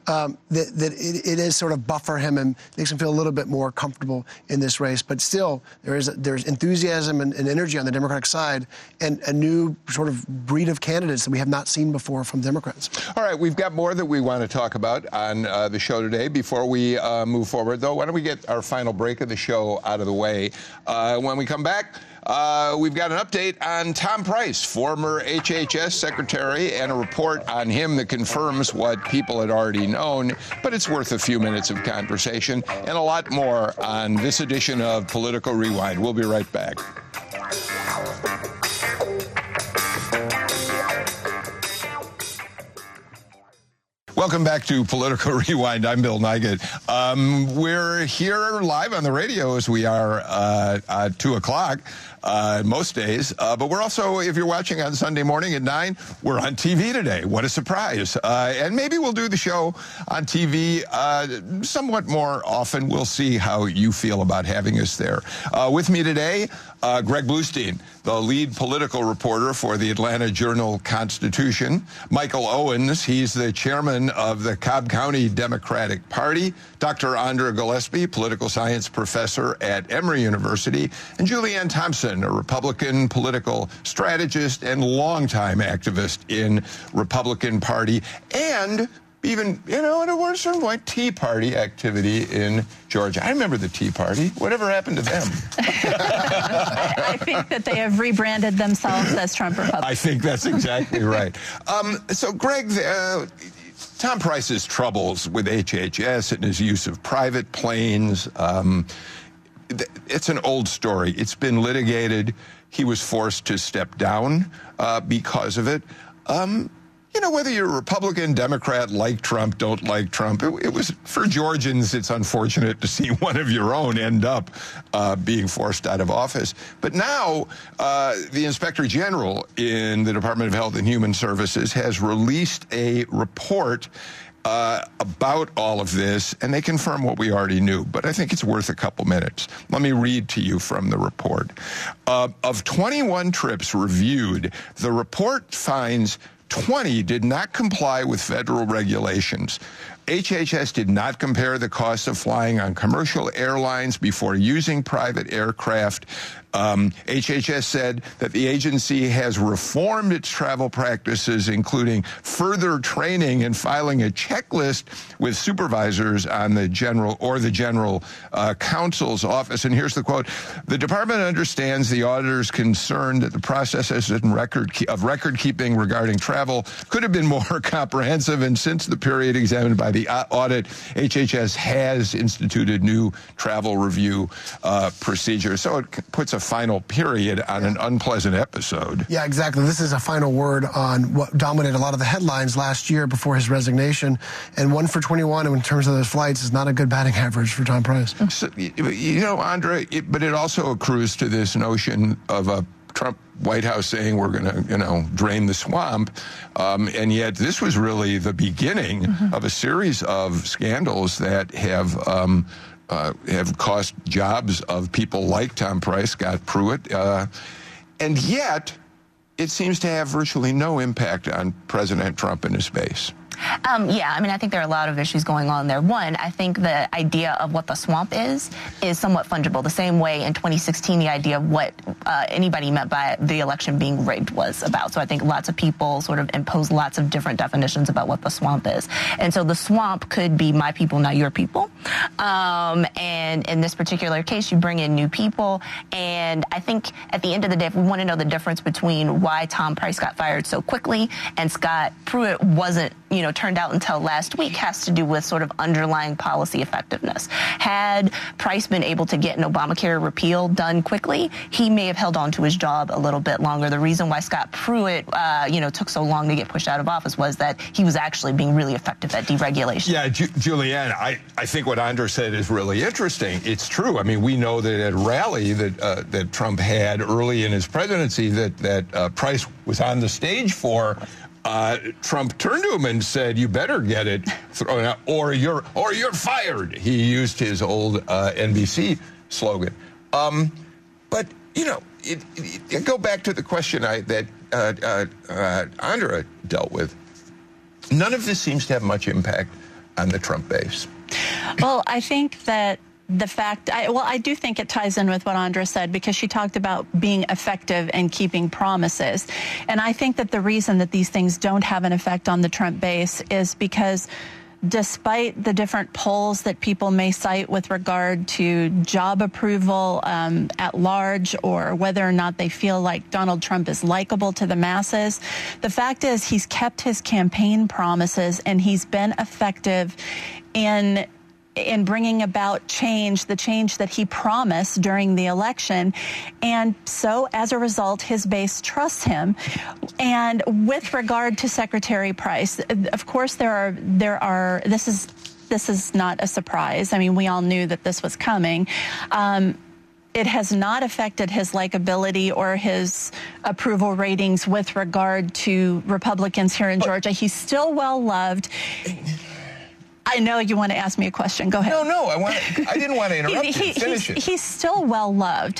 it is sort of buffer him and makes him feel a little bit more comfortable in this race. But still, there's enthusiasm and energy on the Democratic side and a new sort of breed of candidates that we have not seen before from Democrats. All right, we've got more that we want to talk about on the show today. Before we move forward, though, why don't we get our final break of the show out of the way? When we come back, we've got an update on Tom Price, former HHS secretary, and a report on him that confirms what people had already known. But it's worth a few minutes of conversation and a lot more on this edition of Political Rewind. We'll be right back. Welcome back to Political Rewind. I'm Bill Nigut. We're here live on the radio as we are at 2 o'clock most days. But we're also, if you're watching on Sunday morning at 9, we're on TV today. What a surprise. And maybe we'll do the show on TV somewhat more often. We'll see how you feel about having us there. With me today, Greg Bluestein, the lead political reporter for the Atlanta Journal-Constitution. Michael Owens, he's the chairman of the Cobb County Democratic Party. Dr. Andra Gillespie, political science professor at Emory University. And Julianne Thompson, a Republican political strategist and longtime activist in Republican Party. And even, at a certain point, Tea Party activity in Georgia. I remember the Tea Party. Whatever happened to them? I think that they have rebranded themselves as Trump Republicans. I think that's exactly right. So, Greg, Tom Price's troubles with HHS and his use of private planes, it's an old story. It's been litigated. He was forced to step down because of it. Whether you're a Republican, Democrat, like Trump, don't like Trump, it was, for Georgians, it's unfortunate to see one of your own end up being forced out of office. But now, the Inspector General in the Department of Health and Human Services has released a report about all of this, and they confirm what we already knew, but I think it's worth a couple minutes. Let me read to you from the report. Of 21 trips reviewed, the report finds 20 did not comply with federal regulations. HHS did not compare the cost of flying on commercial airlines before using private aircraft. HHS said that the agency has reformed its travel practices, including further training and filing a checklist with supervisors on the general counsel's office. And here's the quote: "The department understands the auditor's concern that the processes of record keeping regarding travel could have been more comprehensive, and since the period examined by the audit, HHS has instituted new travel review procedures." So it puts a final period on an unpleasant episode. Yeah, exactly. This is a final word on what dominated a lot of the headlines last year before his resignation. And 1 for 21 in terms of those flights is not a good batting average for Tom Price. So, Andra, but it also accrues to this notion of a Trump White House saying we're going to, drain the swamp. And yet this was really the beginning of a series of scandals that have cost jobs of people like Tom Price, Scott Pruitt, and yet it seems to have virtually no impact on President Trump and his base. I think there are a lot of issues going on there. One, I think the idea of what the swamp is somewhat fungible. The same way in 2016, the idea of what anybody meant by the election being rigged was about. So I think lots of people sort of impose lots of different definitions about what the swamp is. And so the swamp could be my people, not your people. And in this particular case, you bring in new people. And I think at the end of the day, if we want to know the difference between why Tom Price got fired so quickly and Scott Pruitt wasn't, turned out until last week, has to do with sort of underlying policy effectiveness. Had Price been able to get an Obamacare repeal done quickly, he may have held on to his job a little bit longer. The reason why Scott Pruitt, took so long to get pushed out of office was that he was actually being really effective at deregulation. Yeah, Julianne, I think what Andra said is really interesting. It's true. I mean, we know that at a rally that Trump had early in his presidency that Price was on the stage for, Trump turned to him and said, "You better get it thrown out, or you're fired." He used his old NBC slogan. But go back to the question that Andra dealt with. None of this seems to have much impact on the Trump base. Well, I think that the fact, I do think it ties in with what Andra said, because she talked about being effective and keeping promises. And I think that the reason that these things don't have an effect on the Trump base is because despite the different polls that people may cite with regard to job approval at large, or whether or not they feel like Donald Trump is likable to the masses, the fact is he's kept his campaign promises and he's been effective in bringing about change, the change that he promised during the election. And so as a result, his base trusts him. And with regard to Secretary Price, of course, this is not a surprise. I mean, we all knew that this was coming. It has not affected his likability or his approval ratings with regard to Republicans here in Georgia. He's still well loved. I know you want to ask me a question. Go ahead. No, I didn't want to interrupt you. Finish it. He's still well loved.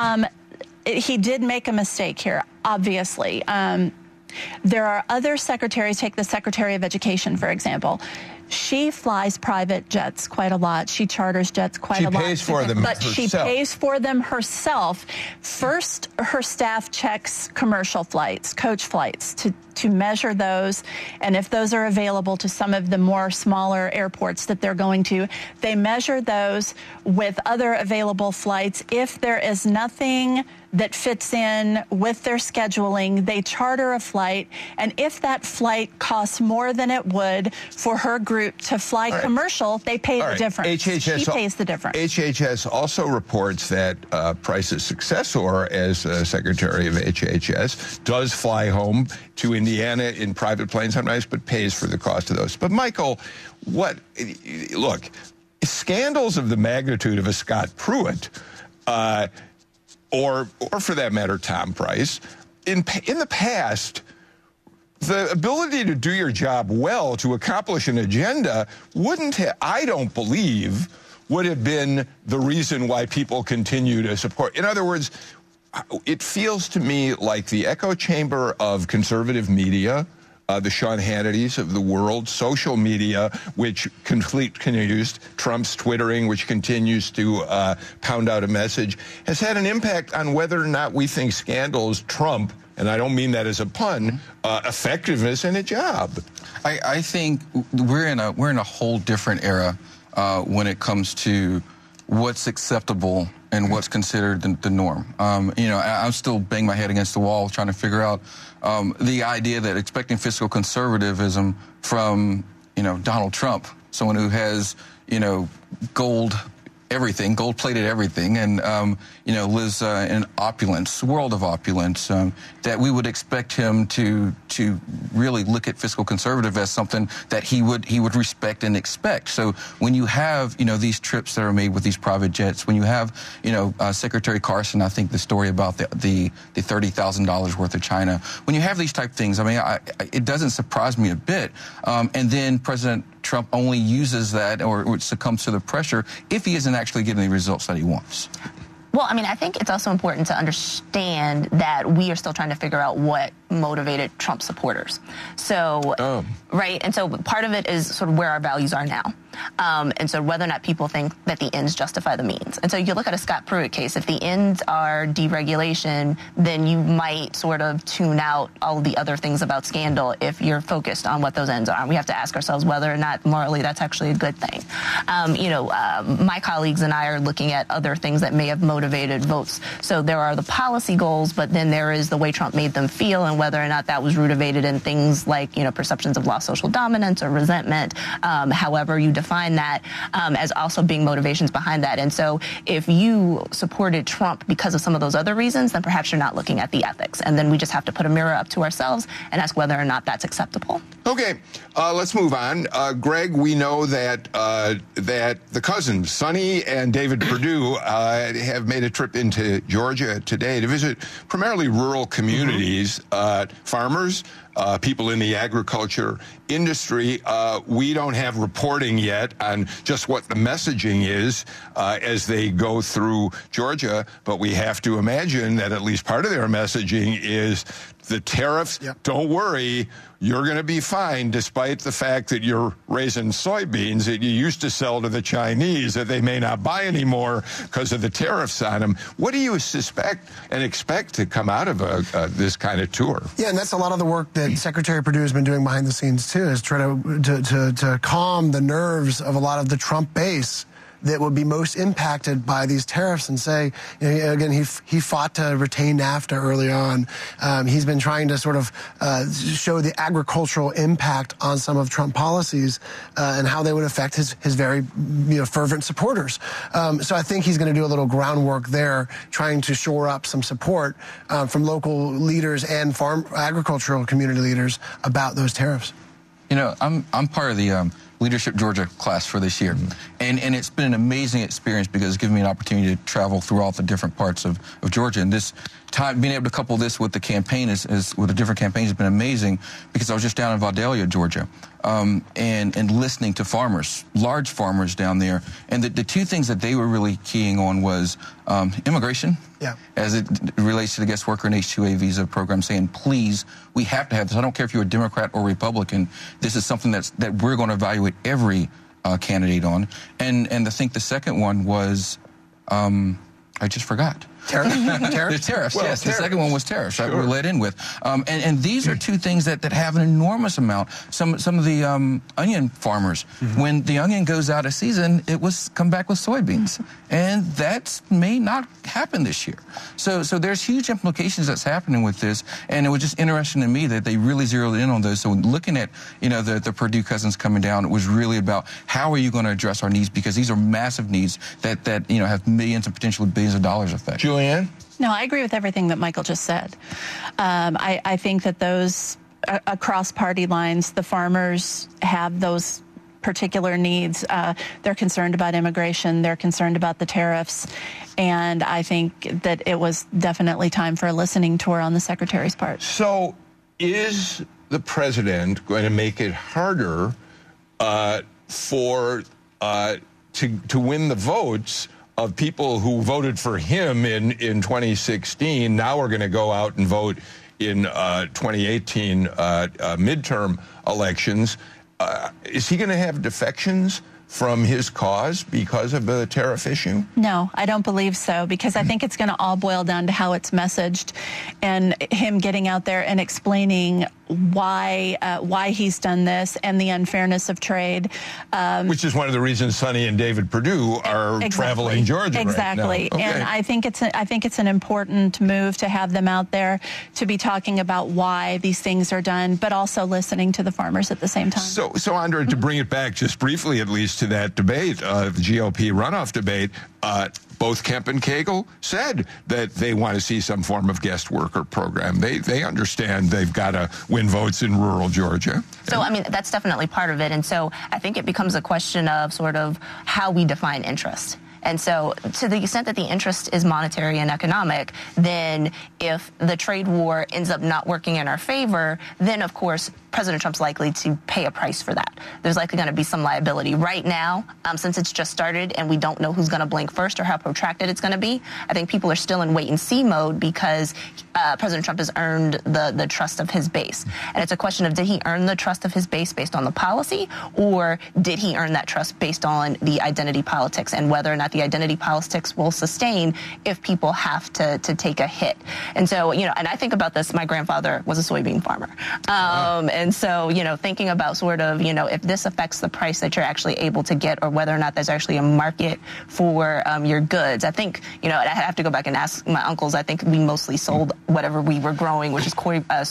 He did make a mistake here, obviously. There are other secretaries. Take the Secretary of Education, for example. She flies private jets quite a lot. She charters jets quite a lot. She pays for them herself. But she pays for them herself. First, her staff checks commercial flights, coach flights, to measure those. And if those are available to some of the more smaller airports that they're going to, they measure those with other available flights. If there is nothing that fits in with their scheduling, they charter a flight. And if that flight costs more than it would for her group to fly commercial, they pay the difference. She pays the difference. HHS also reports that Price's successor as Secretary of HHS does fly home to Indiana in private planes sometimes, but pays for the cost of those. But Michael, look, scandals of the magnitude of a Scott Pruitt, or for that matter, Tom Price, in the past, the ability to do your job well, to accomplish an agenda, I don't believe, would have been the reason why people continue to support. In other words, it feels to me like the echo chamber of conservative media the Sean Hannitys of the world, social media, which continues, Trump's twittering, which continues to pound out a message, has had an impact on whether or not we think scandals trump, and I don't mean that as a pun, effectiveness in a job. I think we're in a whole different era when it comes to what's acceptable and what's considered the norm. I'm still banging my head against the wall trying to figure out the idea that expecting fiscal conservatism from, Donald Trump, someone who has, gold-plated everything, and, lives in opulence, world of opulence, that we would expect him to really look at fiscal conservative as something that he would respect and expect. So when you have, these trips that are made with these private jets, when you have, Secretary Carson, I think the story about the $30,000 worth of China, when you have these type of things, it doesn't surprise me a bit. And then President Trump only uses that or succumbs to the pressure if he isn't actually getting the results that he wants. Well, I think it's also important to understand that we are still trying to figure out what motivated Trump supporters. So, right? And so part of it is sort of where our values are now. And so whether or not people think that the ends justify the means. And so you look at a Scott Pruitt case, if the ends are deregulation, then you might sort of tune out all of the other things about scandal if you're focused on what those ends are. And we have to ask ourselves whether or not morally that's actually a good thing. My colleagues and I are looking at other things that may have motivated votes. So there are the policy goals, but then there is the way Trump made them feel and whether or not that was rooted in things like, perceptions of lost social dominance or resentment, however you define that, as also being motivations behind that. And so if you supported Trump because of some of those other reasons, then perhaps you're not looking at the ethics. And then we just have to put a mirror up to ourselves and ask whether or not that's acceptable. Okay, let's move on. Greg, we know that that the cousins, Sonny and David Perdue, have made a trip into Georgia today to visit primarily rural communities, farmers, people in the agriculture industry. We don't have reporting yet on just what the messaging is as they go through Georgia, but we have to imagine that at least part of their messaging is the tariffs. Yep. Don't worry, you're going to be fine, despite the fact that you're raising soybeans that you used to sell to the Chinese that they may not buy anymore because of the tariffs on them. What do you suspect and expect to come out of this kind of tour? Yeah, and that's a lot of the work that Secretary Perdue has been doing behind the scenes, too, is try to calm the nerves of a lot of the Trump base that would be most impacted by these tariffs and say, again, he fought to retain NAFTA early on. He's been trying to sort of show the agricultural impact on some of Trump policies and how they would affect his very fervent supporters. So I think he's going to do a little groundwork there, trying to shore up some support from local leaders and agricultural community leaders about those tariffs. I'm part of the Leadership Georgia class for this year. And it's been an amazing experience because it's given me an opportunity to travel through all the different parts of Georgia. And this time, being able to couple this with the campaign with the different campaigns has been amazing because I was just down in Vidalia, Georgia, and listening to farmers, large farmers down there. And the two things that they were really keying on was immigration, as it relates to the guest worker and H-2A visa program, saying, please, we have to have this. I don't care if you're a Democrat or Republican. This is something that we're going to evaluate every candidate on. And I think the second one was, I just forgot. Tariffs? The tariffs, yes. The second one was tariffs that we're led in with. And these are two things that have an enormous amount. Some of the onion farmers, when the onion goes out of season, it was come back with soybeans. And that may not happen this year. So there's huge implications that's happening with this. And it was just interesting to me that they really zeroed in on those. So looking at, the Perdue cousins coming down, it was really about how are you going to address our needs? Because these are massive needs that have millions and potentially billions of dollars effect. Julianne? No, I agree with everything that Michael just said. I think that those across party lines, the farmers have those particular needs. They're concerned about immigration. They're concerned about the tariffs. And I think that it was definitely time for a listening tour on the Secretary's part. So is the president going to make it harder to win the votes of people who voted for him in 2016, now we're going to go out and vote in 2018 midterm elections. Is he going to have defections from his cause because of the tariff issue? No, I don't believe so, because I think it's going to all boil down to how it's messaged and him getting out there and explaining why he's done this and the unfairness of trade. Which is one of the reasons Sonny and David Perdue are traveling Georgia exactly. right now. Okay. And I think it's an important move to have them out there to be talking about why these things are done, but also listening to the farmers at the same time. So Andra, to bring it back just briefly at least to that debate, the GOP runoff debate, both Kemp and Cagle said that they want to see some form of guest worker program. They understand they've got to win votes in rural Georgia. So, I mean, that's definitely part of it. And so I think it becomes a question of sort of how we define interest. And so to the extent that the interest is monetary and economic, then if the trade war ends up not working in our favor, then, of course, President Trump's likely to pay a price for that. There's likely going to be some liability. Right now, since it's just started and we don't know who's going to blink first or how protracted it's going to be, I think people are still in wait-and-see mode because President Trump has earned the trust of his base. And it's a question of, did he earn the trust of his base based on the policy, or did he earn that trust based on the identity politics and whether or not the identity politics will sustain if people have to take a hit? And so, and I think about this, my grandfather was a soybean farmer. And so, thinking about sort of, if this affects the price that you're actually able to get or whether or not there's actually a market for your goods, I think, and I have to go back and ask my uncles, I think we mostly sold whatever we were growing, which is corn and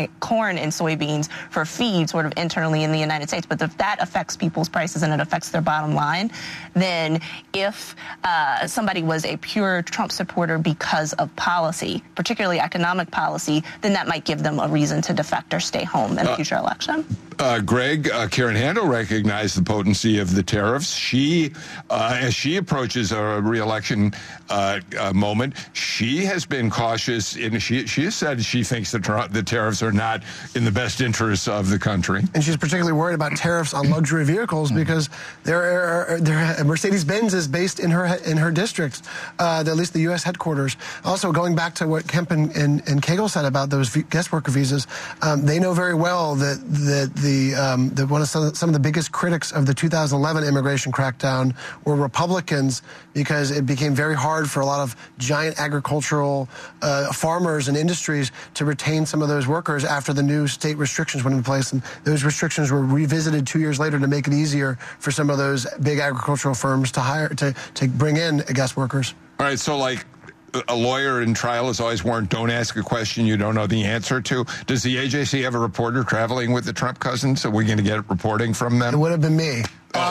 soybeans for feed sort of internally in the United States. But if that affects people's prices and it affects their bottom line, then if somebody was a pure Trump supporter because of policy, particularly economic policy, then that might give them a reason to defect or stay home in a future election. Greg, Karen Handel recognized the potency of the tariffs. She, as she approaches a re-election moment, she has been cautious. She has said she thinks the tariffs are not in the best interests of the country. And she's particularly worried about tariffs on luxury vehicles because Mercedes-Benz is based in her district, at least the U.S. headquarters. Also, going back to what Kemp and Cagle said about those guest worker visas, they know very well that some of the biggest critics of the 2011 immigration crackdown were Republicans, because it became very hard for a lot of giant agricultural farmers and industries to retain some of those workers after the new state restrictions went into place. And those restrictions were revisited 2 years later to make it easier for some of those big agricultural firms to bring in guest workers. All right, so like a lawyer in trial is always warned, don't ask a question you don't know the answer to. Does the AJC have a reporter traveling with the Trump cousins? Are we going to get reporting from them? It would have been me.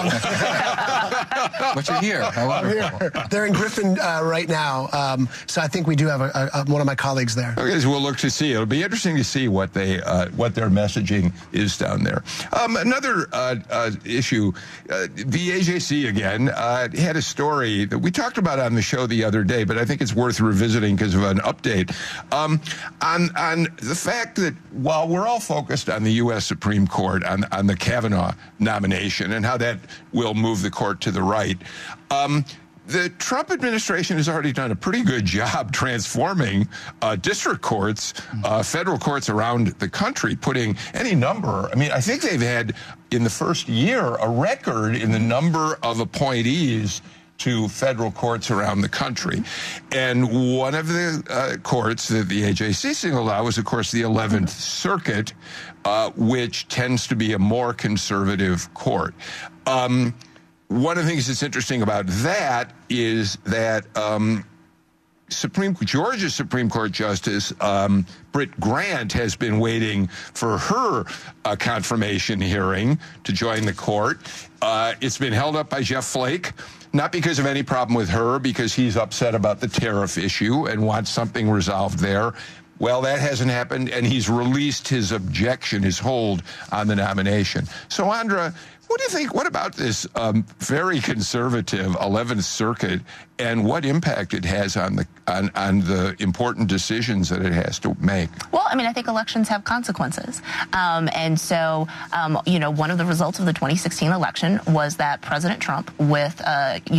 But you're here. I'm here. They're in Griffin right now, so I think we do have one of my colleagues there. Okay, so we'll look to see. It'll be interesting to see what their messaging is down there. Another issue, the AJC again had a story that we talked about on the show the other day, but I think it's worth revisiting because of an update on the fact that while we're all focused on the U.S. Supreme Court on the Kavanaugh nomination and how that will move the court to the right, the Trump administration has already done a pretty good job transforming district courts, federal courts around the country, putting any number. I mean, I think they've had in the first year a record in the number of appointees to federal courts around the country. And one of the courts that the AJC singled out was, of course, the 11th Circuit, which tends to be a more conservative court. One of the things that's interesting about that is that Georgia's Supreme Court Justice Britt Grant has been waiting for her confirmation hearing to join the court. It's been held up by Jeff Flake, not because of any problem with her, because he's upset about the tariff issue and wants something resolved there. Well, that hasn't happened, and he's released his objection, his hold on the nomination. So, Andra, what do you think? What about this very conservative 11th Circuit and what impact it has on the important decisions that it has to make? Well, I mean, I think elections have consequences. And so, one of the results of the 2016 election was that President Trump, with,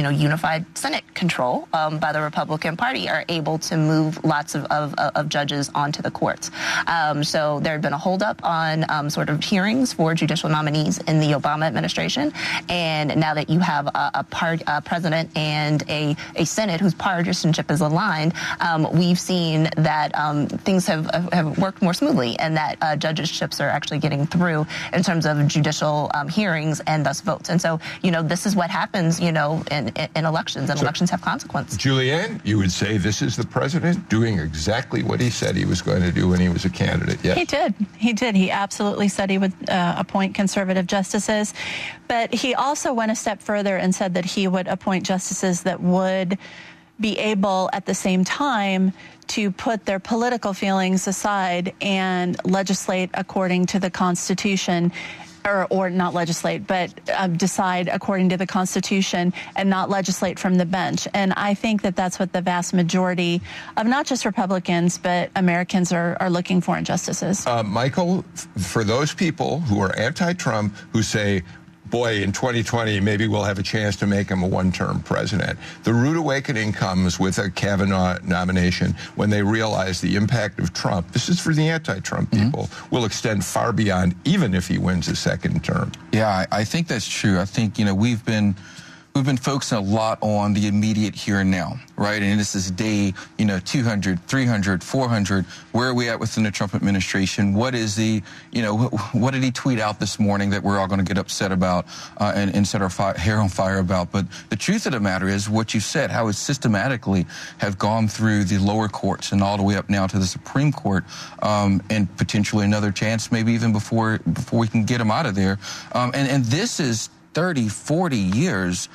unified Senate control by the Republican Party, are able to move lots of judges onto the courts. So there had been a holdup on sort of hearings for judicial nominees in the Obama administration. And now that you have a president and a Senate whose partisanship is aligned, we've seen that things have worked more smoothly, and that judgeships are actually getting through in terms of judicial hearings and thus votes. And so, this is what happens, in elections, and elections have consequences. Julianne, you would say this is the president doing exactly what he said he was going to do when he was a candidate. Yes. He did. He absolutely said he would appoint conservative justices. But he also went a step further and said that he would appoint justices that would be able at the same time to put their political feelings aside and legislate according to the Constitution, or not legislate, but decide according to the Constitution and not legislate from the bench. And I think that that's what the vast majority of not just Republicans, but Americans are looking for in justices. Michael, for those people who are anti-Trump, who say, boy, in 2020, maybe we'll have a chance to make him a one-term president. The rude awakening comes with a Kavanaugh nomination when they realize the impact of Trump, this is for the anti-Trump people, will extend far beyond even if he wins a second term. Yeah, I think that's true. I think, we've been focusing a lot on the immediate here and now, right? And this is day, 200, 300, 400. Where are we at within the Trump administration? What is what did he tweet out this morning that we're all going to get upset about and set our hair on fire about? But the truth of the matter is what you said, how it systematically have gone through the lower courts and all the way up now to the Supreme Court, and potentially another chance, maybe even before we can get him out of there. And this is 30, 40 years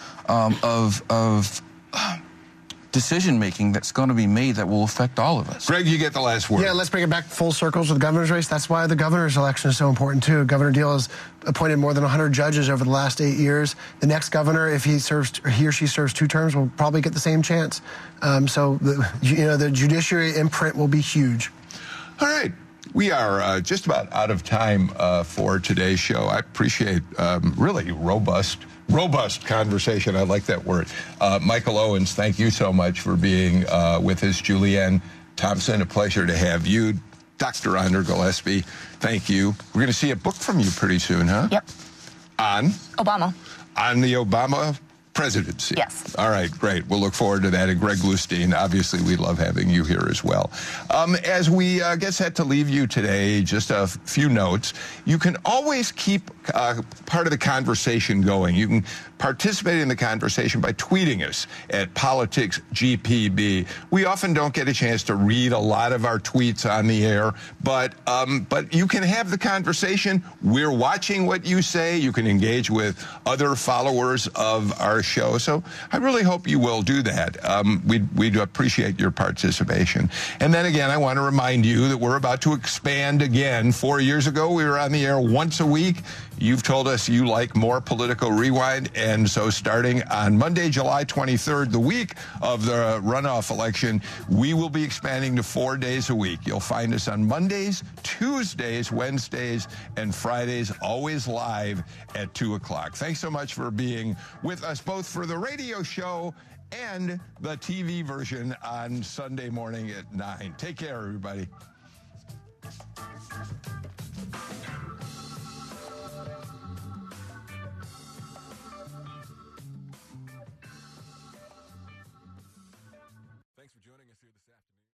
of decision-making that's going to be made that will affect all of us. Greg, you get the last word. Yeah, let's bring it back full circles with the governor's race. That's why the governor's election is so important, too. Governor Deal has appointed more than 100 judges over the last 8 years. The next governor, if he or she serves 2 terms, will probably get the same chance. So, the judiciary imprint will be huge. All right. We are just about out of time for today's show. I appreciate really robust conversation. I like that word. Michael Owens, thank you so much for being with us. Julianne Thompson, a pleasure to have you. Dr. Andra Gillespie, thank you. We're going to see a book from you pretty soon, huh? Yep. On? Obama. On the Obama presidency. Yes. All right, great. We'll look forward to that. And Greg Bluestein, obviously, we love having you here as well. As we get set to leave you today, just a few notes. You can always keep part of the conversation going. You can participate in the conversation by tweeting us at PoliticsGPB. We often don't get a chance to read a lot of our tweets on the air, but you can have the conversation. We're watching what you say. You can engage with other followers of our show. So I really hope you will do that. We'd appreciate your participation. And then again, I want to remind you that we're about to expand again. 4 years ago, we were on the air once a week. You've told us you like more Political Rewind, and so starting on Monday, July 23rd, the week of the runoff election, we will be expanding to 4 days a week. You'll find us on Mondays, Tuesdays, Wednesdays, and Fridays, always live at 2 o'clock. Thanks so much for being with us, both for the radio show and the TV version on Sunday morning at 9. Take care, everybody.